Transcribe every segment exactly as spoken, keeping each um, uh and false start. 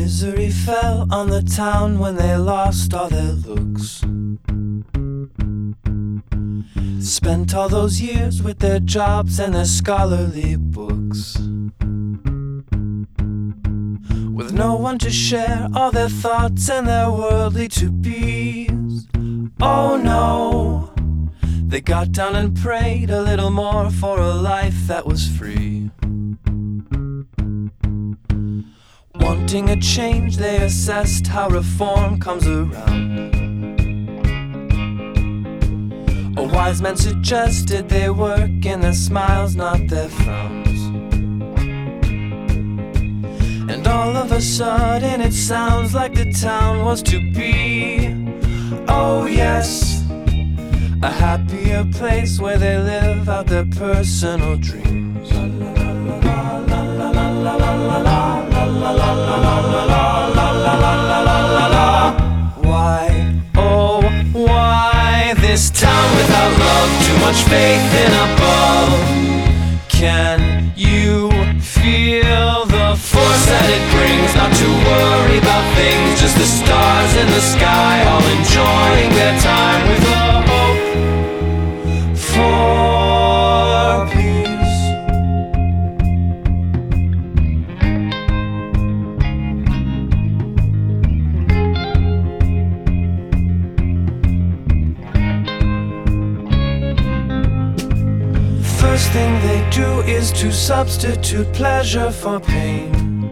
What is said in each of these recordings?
Misery fell on the town when they lost all their looks. Spent all those years with their jobs and their scholarly books, with no one to share all their thoughts and their worldly to-bes. Oh no, they got down and prayed a little more for a life that was free. Wanting a change, they assessed how reform comes around. A wise man suggested they work in their smiles, not their frowns. And all of a sudden it sounds like the town was to be, oh yes, a happier place where they live out their personal dreams. Why, oh why this town without love? Too much faith in above. Can you feel the force that it brings? Not to worry about things, just the stars in the sky, all enjoying their time with a hope for peace. First thing they do is to substitute pleasure for pain,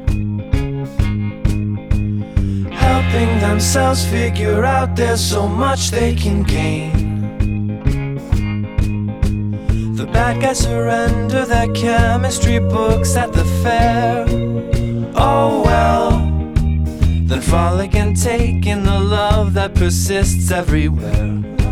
helping themselves figure out there's so much they can gain. The bad guys surrender their chemistry books at the fair. Oh well, then frolic and take in the love that persists everywhere.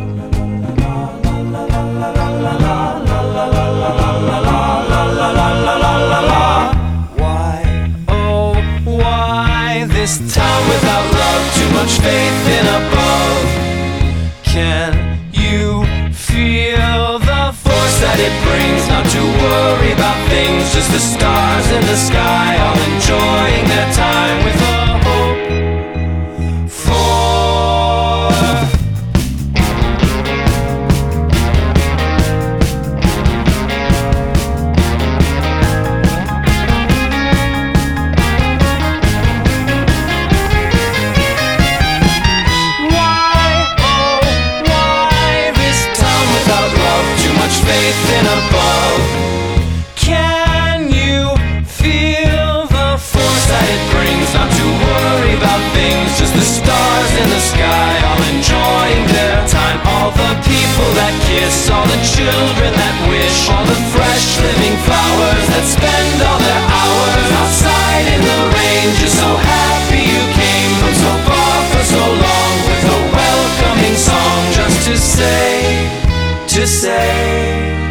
Why, oh why this town without love? Too much faith in above. Can you feel the force that it brings? Not to worry about things, just the stars in the sky, all enjoying their time with a hope for. Faith in above. Can you feel the force that it brings? Not to worry about things, just the stars in the sky, all enjoying their time. All the people that kiss, all the children that wish, all the fresh living flowers that spend all their hours outside in the rain. Just so happy you came from so far for so long, with a welcoming song just to say, to say